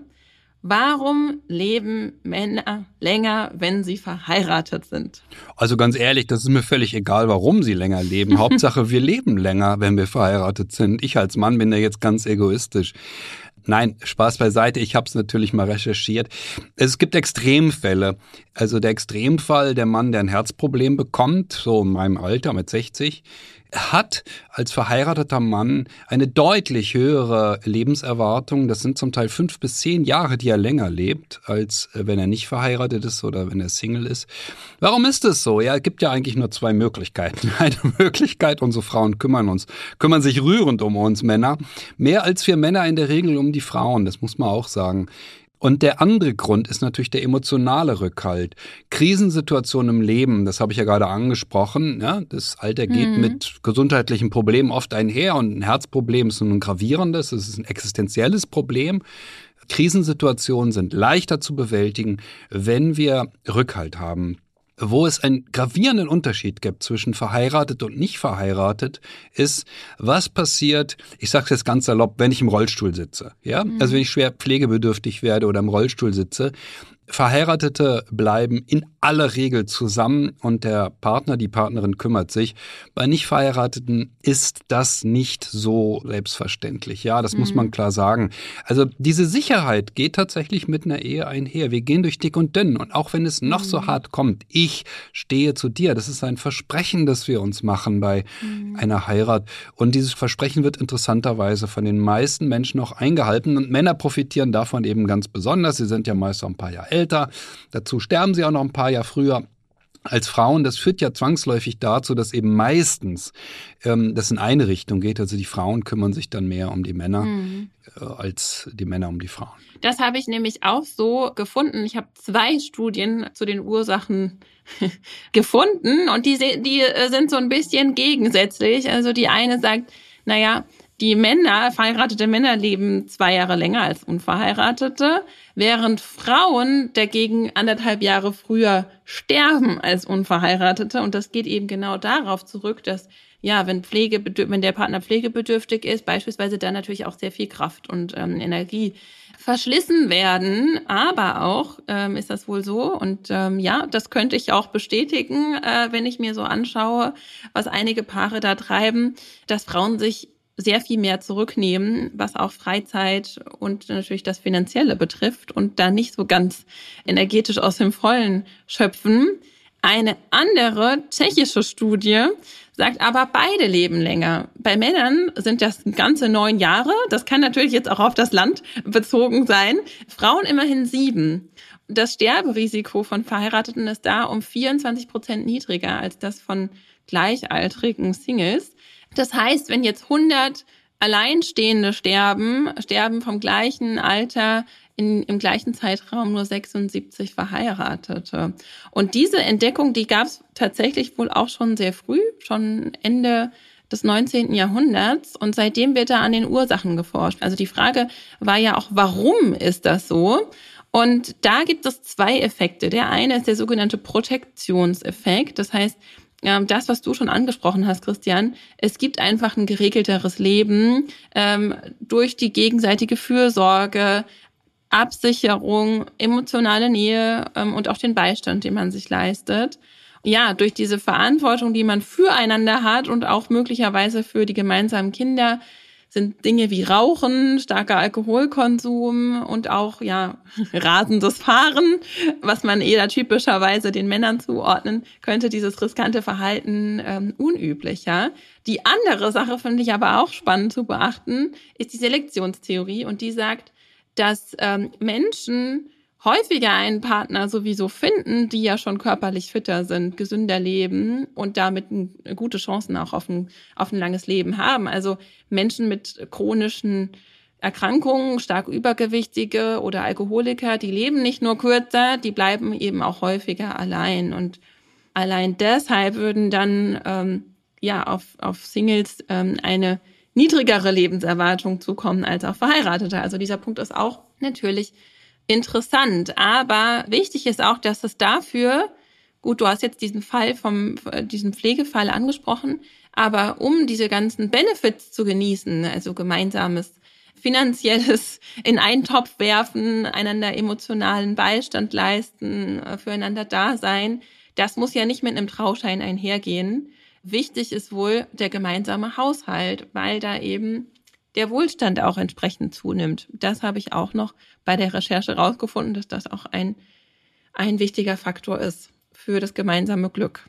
Warum leben Männer länger, wenn sie verheiratet sind? Also ganz ehrlich, das ist mir völlig egal, warum sie länger leben. Hauptsache, wir leben länger, wenn wir verheiratet sind. Ich als Mann bin da jetzt ganz egoistisch. Nein, Spaß beiseite, ich habe es natürlich mal recherchiert. Es gibt Extremfälle. Also der Extremfall, der Mann, der ein Herzproblem bekommt, so in meinem Alter mit 60, hat als verheirateter Mann eine deutlich höhere Lebenserwartung. Das sind zum Teil 5 bis 10 Jahre, die er länger lebt, als wenn er nicht verheiratet ist oder wenn er Single ist. Warum ist das so? Ja, es gibt ja eigentlich nur 2 Möglichkeiten. Eine Möglichkeit, unsere Frauen kümmern sich rührend um uns Männer. Mehr als wir Männer in der Regel um die Frauen, das muss man auch sagen. Und der andere Grund ist natürlich der emotionale Rückhalt. Krisensituationen im Leben, das habe ich ja gerade angesprochen. Ja, das Alter geht mit gesundheitlichen Problemen oft einher und ein Herzproblem ist ein gravierendes, es ist ein existenzielles Problem. Krisensituationen sind leichter zu bewältigen, wenn wir Rückhalt haben. Wo es einen gravierenden Unterschied gibt zwischen verheiratet und nicht verheiratet, ist, was passiert, ich sage es jetzt ganz salopp, wenn ich im Rollstuhl sitze. Ja? Also wenn ich schwer pflegebedürftig werde oder im Rollstuhl sitze. Verheiratete bleiben in aller Regel zusammen und der Partner, die Partnerin kümmert sich. Bei Nicht-Verheirateten ist das nicht so selbstverständlich. Ja, das muss man klar sagen. Also diese Sicherheit geht tatsächlich mit einer Ehe einher. Wir gehen durch dick und dünn und auch wenn es noch so hart kommt, ich stehe zu dir. Das ist ein Versprechen, das wir uns machen bei einer Heirat. Und dieses Versprechen wird interessanterweise von den meisten Menschen auch eingehalten und Männer profitieren davon eben ganz besonders. Sie sind ja meist auch ein paar Jahre älter. Dazu sterben sie auch noch ein paar Jahre früher als Frauen. Das führt ja zwangsläufig dazu, dass eben meistens das in eine Richtung geht. Also die Frauen kümmern sich dann mehr um die Männer als die Männer um die Frauen. Das habe ich nämlich auch so gefunden. Ich habe 2 Studien zu den Ursachen gefunden und die sind so ein bisschen gegensätzlich. Also die eine sagt, die verheiratete Männer leben 2 Jahre länger als Unverheiratete, während Frauen dagegen 1,5 Jahre früher sterben als Unverheiratete. Und das geht eben genau darauf zurück, dass wenn der Partner pflegebedürftig ist, beispielsweise dann natürlich auch sehr viel Kraft und Energie verschlissen werden. Aber auch ist das wohl so. Und das könnte ich auch bestätigen, wenn ich mir so anschaue, was einige Paare da treiben, dass Frauen sich sehr viel mehr zurücknehmen, was auch Freizeit und natürlich das Finanzielle betrifft und da nicht so ganz energetisch aus dem Vollen schöpfen. Eine andere tschechische Studie sagt aber, beide leben länger. Bei Männern sind das ganze 9 Jahre. Das kann natürlich jetzt auch auf das Land bezogen sein. Frauen immerhin 7. Das Sterberisiko von Verheirateten ist da um 24% niedriger als das von gleichaltrigen Singles. Das heißt, wenn jetzt 100 Alleinstehende sterben vom gleichen Alter im gleichen Zeitraum nur 76 Verheiratete. Und diese Entdeckung, die gab es tatsächlich wohl auch schon sehr früh, schon Ende des 19. Jahrhunderts. Und seitdem wird da an den Ursachen geforscht. Also die Frage war ja auch, warum ist das so? Und da gibt es 2 Effekte. Der eine ist der sogenannte Protektionseffekt. Das heißt, das, was du schon angesprochen hast, Christian, es gibt einfach ein geregelteres Leben durch die gegenseitige Fürsorge, Absicherung, emotionale Nähe und auch den Beistand, den man sich leistet. Ja, durch diese Verantwortung, die man füreinander hat und auch möglicherweise für die gemeinsamen Kinder, sind Dinge wie Rauchen, starker Alkoholkonsum und auch rasendes Fahren, was man eher typischerweise den Männern zuordnen könnte, dieses riskante Verhalten unüblicher. Die andere Sache finde ich aber auch spannend zu beachten, ist die Selektionstheorie und die sagt, dass Menschen häufiger einen Partner sowieso finden, die ja schon körperlich fitter sind, gesünder leben und damit gute Chancen auch auf ein langes Leben haben. Also Menschen mit chronischen Erkrankungen, stark Übergewichtige oder Alkoholiker, die leben nicht nur kürzer, die bleiben eben auch häufiger allein. Und allein deshalb würden dann auf Singles eine niedrigere Lebenserwartung zukommen als auf Verheiratete. Also dieser Punkt ist auch natürlich interessant. Aber wichtig ist auch, dass es dafür, gut, du hast jetzt diesen Pflegefall angesprochen, aber um diese ganzen Benefits zu genießen, also gemeinsames finanzielles in einen Topf werfen, einander emotionalen Beistand leisten, füreinander da sein, das muss ja nicht mit einem Trauschein einhergehen. Wichtig ist wohl der gemeinsame Haushalt, weil da eben der Wohlstand auch entsprechend zunimmt. Das habe ich auch noch bei der Recherche rausgefunden, dass das auch ein wichtiger Faktor ist für das gemeinsame Glück.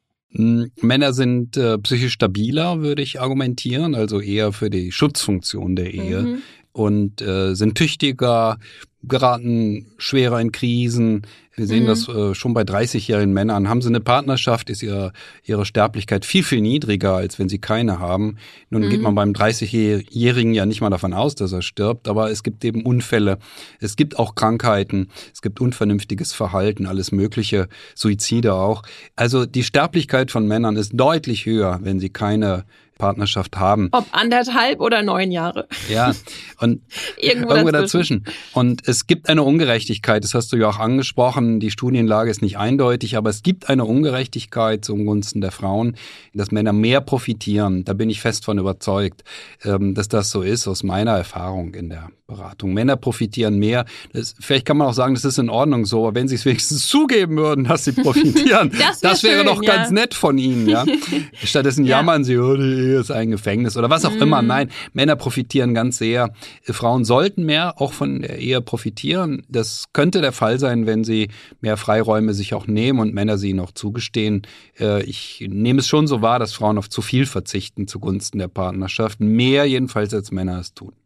Männer sind psychisch stabiler, würde ich argumentieren, also eher für die Schutzfunktion der Ehe und sind tüchtiger, geraten schwerer in Krisen. Wir sehen das schon bei 30-jährigen Männern. Haben sie eine Partnerschaft, ist ihre Sterblichkeit viel, viel niedriger, als wenn sie keine haben. Nun geht man beim 30-Jährigen ja nicht mal davon aus, dass er stirbt, aber es gibt eben Unfälle, es gibt auch Krankheiten, es gibt unvernünftiges Verhalten, alles mögliche, Suizide auch. Also die Sterblichkeit von Männern ist deutlich höher, wenn sie keine Partnerschaft haben. Ob 1,5 oder 9 Jahre. Ja, und irgendwo dazwischen. Und es gibt eine Ungerechtigkeit, das hast du ja auch angesprochen, die Studienlage ist nicht eindeutig, aber es gibt eine Ungerechtigkeit zugunsten der Frauen, dass Männer mehr profitieren. Da bin ich fest von überzeugt, dass das so ist, aus meiner Erfahrung in der Beratung. Männer profitieren mehr. Vielleicht kann man auch sagen, das ist in Ordnung so, aber wenn sie es wenigstens zugeben würden, dass sie profitieren, das wäre schön, doch ganz nett von ihnen. Ja? Stattdessen jammern sie, oh, die Ehe ist ein Gefängnis oder was auch immer. Nein, Männer profitieren ganz sehr. Frauen sollten mehr auch von der Ehe profitieren. Das könnte der Fall sein, wenn sie mehr Freiräume sich auch nehmen und Männer sie noch zugestehen. Ich nehme es schon so wahr, dass Frauen auf zu viel verzichten zugunsten der Partnerschaft. Mehr jedenfalls, als Männer es tun.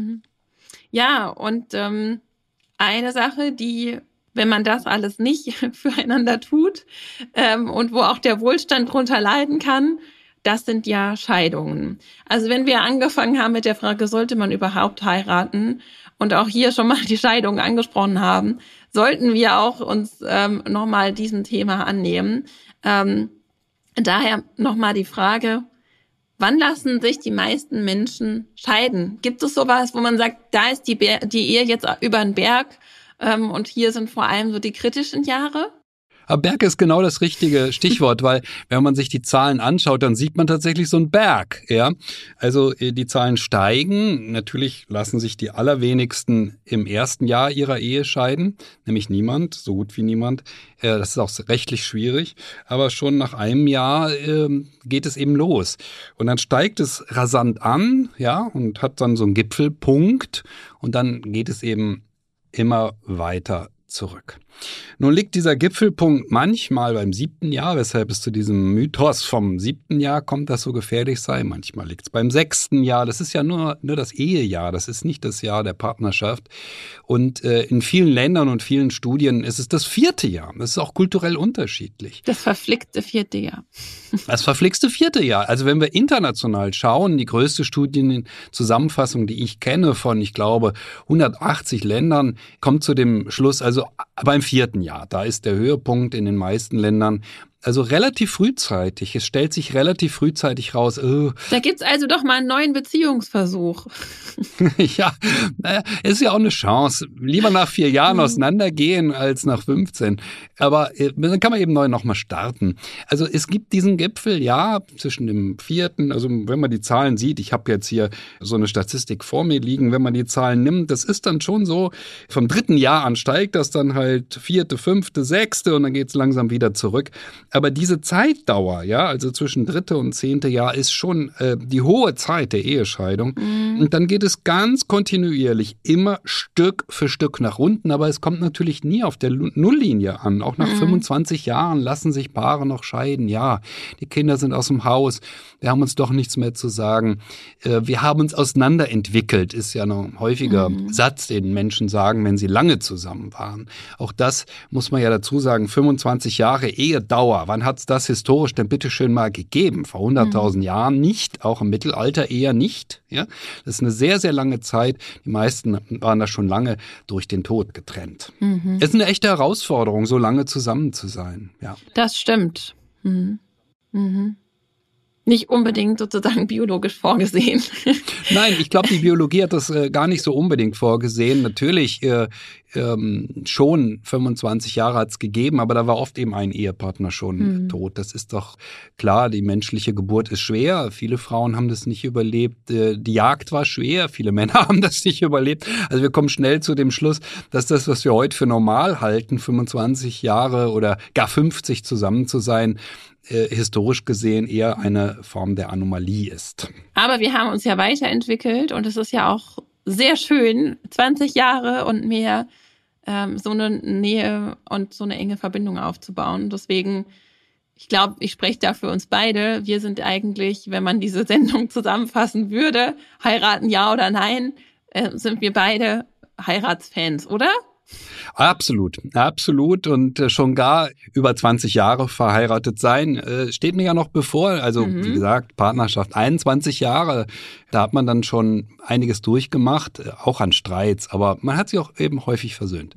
Ja, und eine Sache, die, wenn man das alles nicht füreinander tut und wo auch der Wohlstand drunter leiden kann, das sind ja Scheidungen. Also wenn wir angefangen haben mit der Frage, sollte man überhaupt heiraten und auch hier schon mal die Scheidung angesprochen haben, sollten wir auch uns nochmal diesem Thema annehmen. Daher nochmal die Frage, wann lassen sich die meisten Menschen scheiden? Gibt es sowas, wo man sagt, da ist die Ehe jetzt über den Berg und hier sind vor allem so die kritischen Jahre? Aber Berg ist genau das richtige Stichwort, weil wenn man sich die Zahlen anschaut, dann sieht man tatsächlich so einen Berg. Ja? Also die Zahlen steigen. Natürlich lassen sich die allerwenigsten im ersten Jahr ihrer Ehe scheiden, nämlich niemand, so gut wie niemand. Das ist auch rechtlich schwierig, aber schon nach einem Jahr geht es eben los. Und dann steigt es rasant an, ja, und hat dann so einen Gipfelpunkt und dann geht es eben immer weiter zurück. Nun liegt dieser Gipfelpunkt manchmal beim 7. Jahr, weshalb es zu diesem Mythos vom 7. Jahr kommt, das so gefährlich sei. Manchmal liegt es beim 6. Jahr. Das ist ja nur das Ehejahr, das ist nicht das Jahr der Partnerschaft. Und in vielen Ländern und vielen Studien ist es das 4. Jahr. Das ist auch kulturell unterschiedlich. Das verflixte 4. Jahr. Das verflixte 4. Jahr. Also wenn wir international schauen, die größte Studienzusammenfassung, die ich kenne von, ich glaube, 180 Ländern, kommt zu dem Schluss, also beim 4. Jahr, da ist der Höhepunkt in den meisten Ländern. Also relativ frühzeitig. Es stellt sich relativ frühzeitig raus. Da gibt's also doch mal einen neuen Beziehungsversuch. Ja, ist ja auch eine Chance. Lieber nach 4 Jahren auseinandergehen als nach 15. Aber dann kann man eben neu nochmal starten. Also es gibt diesen Gipfel, ja, zwischen dem 4., also wenn man die Zahlen sieht, ich habe jetzt hier so eine Statistik vor mir liegen, wenn man die Zahlen nimmt, das ist dann schon so, vom 3. Jahr an steigt das dann halt 4., 5., 6. und dann geht's langsam wieder zurück. Aber diese Zeitdauer, ja, also zwischen 3. und 10. Jahr ist schon die hohe Zeit der Ehescheidung. Und dann geht es ganz kontinuierlich immer Stück für Stück nach unten. Aber es kommt natürlich nie auf der Nulllinie an. Auch nach 25 Jahren lassen sich Paare noch scheiden. Ja, die Kinder sind aus dem Haus. Wir haben uns doch nichts mehr zu sagen. Wir haben uns auseinanderentwickelt, ist ja noch ein häufiger Satz, den Menschen sagen, wenn sie lange zusammen waren. Auch das muss man ja dazu sagen, 25 Jahre Ehedauer. Wann hat es das historisch denn bitte schön mal gegeben? Vor 100.000 Jahren nicht, auch im Mittelalter eher nicht. Ja? Das ist eine sehr, sehr lange Zeit. Die meisten waren da schon lange durch den Tod getrennt. Es ist eine echte Herausforderung, so lange zusammen zu sein. Ja. Das stimmt. Nicht unbedingt sozusagen biologisch vorgesehen. Nein, ich glaube, die Biologie hat das gar nicht so unbedingt vorgesehen. Natürlich schon 25 Jahre hat es gegeben, aber da war oft eben ein Ehepartner schon tot. Das ist doch klar, die menschliche Geburt ist schwer. Viele Frauen haben das nicht überlebt. Die Jagd war schwer, viele Männer haben das nicht überlebt. Also wir kommen schnell zu dem Schluss, dass das, was wir heute für normal halten, 25 Jahre oder gar 50 zusammen zu sein, historisch gesehen eher eine Form der Anomalie ist. Aber wir haben uns ja weiterentwickelt und es ist ja auch sehr schön, 20 Jahre und mehr so eine Nähe und so eine enge Verbindung aufzubauen. Deswegen, ich glaube, ich spreche da für uns beide. Wir sind eigentlich, wenn man diese Sendung zusammenfassen würde, heiraten ja oder nein, sind wir beide Heiratsfans, oder? Absolut, absolut und schon gar über 20 Jahre verheiratet sein, steht mir ja noch bevor. Also wie gesagt, Partnerschaft 21 Jahre, da hat man dann schon einiges durchgemacht, auch an Streits, aber man hat sich auch eben häufig versöhnt.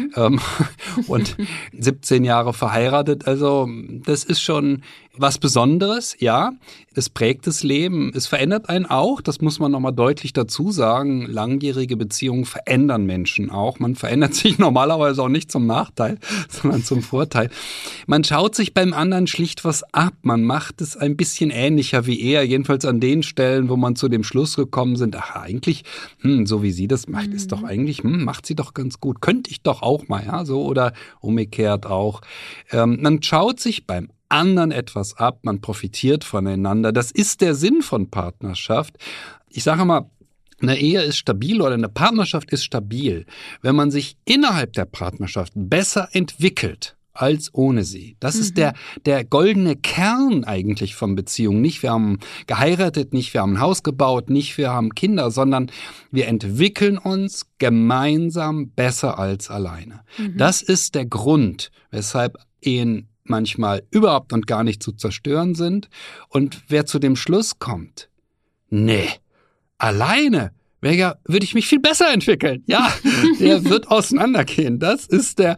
Und 17 Jahre verheiratet, also das ist schon was Besonderes, ja. Es prägt das Leben, es verändert einen auch, das muss man nochmal deutlich dazu sagen. Langjährige Beziehungen verändern Menschen auch. Man verändert sich normalerweise auch nicht zum Nachteil, sondern zum Vorteil. Man schaut sich beim anderen schlicht was ab. Man macht es ein bisschen ähnlicher wie er, jedenfalls an den Stellen, wo man zu dem Schluss gekommen sind, ach eigentlich, so wie sie das macht, ist doch eigentlich, macht sie doch ganz gut. Könnte ich doch auch mal, ja, so oder umgekehrt auch. Man schaut sich beim anderen etwas ab, man profitiert voneinander. Das ist der Sinn von Partnerschaft. Ich sage mal, eine Ehe ist stabil oder eine Partnerschaft ist stabil, wenn man sich innerhalb der Partnerschaft besser entwickelt als ohne sie. Das ist der goldene Kern eigentlich von Beziehungen. Nicht wir haben geheiratet, nicht wir haben ein Haus gebaut, nicht wir haben Kinder, sondern wir entwickeln uns gemeinsam besser als alleine. Das ist der Grund, weshalb Ehen manchmal überhaupt und gar nicht zu zerstören sind. Und wer zu dem Schluss kommt, nee, alleine würde ich mich viel besser entwickeln. Ja, der wird auseinandergehen. Das ist der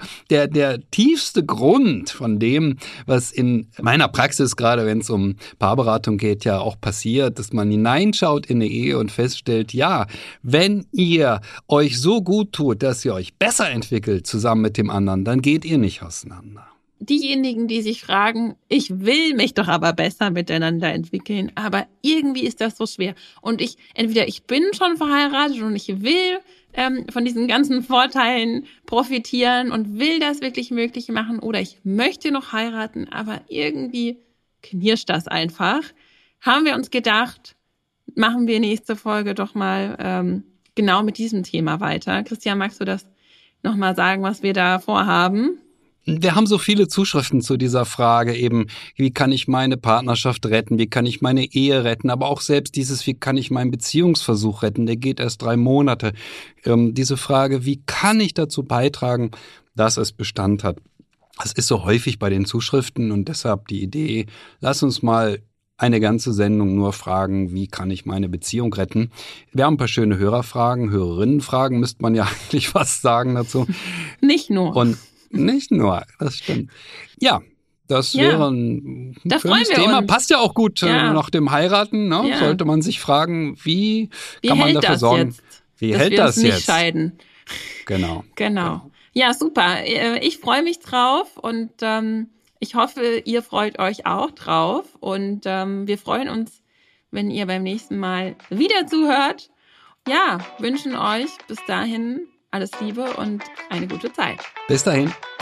tiefste Grund von dem, was in meiner Praxis, gerade wenn es um Paarberatung geht, ja auch passiert, dass man hineinschaut in eine Ehe und feststellt, ja, wenn ihr euch so gut tut, dass ihr euch besser entwickelt zusammen mit dem anderen, dann geht ihr nicht auseinander. Diejenigen, die sich fragen, ich will mich doch aber besser miteinander entwickeln, aber irgendwie ist das so schwer. Und entweder ich bin schon verheiratet und ich will von diesen ganzen Vorteilen profitieren und will das wirklich möglich machen, oder ich möchte noch heiraten, aber irgendwie knirscht das einfach. Haben wir uns gedacht, machen wir nächste Folge doch mal genau mit diesem Thema weiter. Christian, magst du das nochmal sagen, was wir da vorhaben? Wir haben so viele Zuschriften zu dieser Frage eben, wie kann ich meine Partnerschaft retten, wie kann ich meine Ehe retten, aber auch selbst wie kann ich meinen Beziehungsversuch retten, der geht erst 3 Monate. Diese Frage, wie kann ich dazu beitragen, dass es Bestand hat? Das ist so häufig bei den Zuschriften und deshalb die Idee, lass uns mal eine ganze Sendung nur fragen, wie kann ich meine Beziehung retten? Wir haben ein paar schöne Hörerfragen, Hörerinnenfragen, müsste man ja eigentlich fast sagen dazu. Nicht nur. Und nicht nur, das stimmt. Ja, das wäre ein schönes Thema. Uns. Passt ja auch gut nach dem Heiraten. Ne? Ja. Sollte man sich fragen, wie kann man dafür sorgen, wie hält das jetzt? Dass wir uns nicht scheiden. Genau. Ja, super. Ich freue mich drauf und ich hoffe, ihr freut euch auch drauf. Und wir freuen uns, wenn ihr beim nächsten Mal wieder zuhört. Ja, wünschen euch bis dahin alles Liebe und eine gute Zeit. Bis dahin.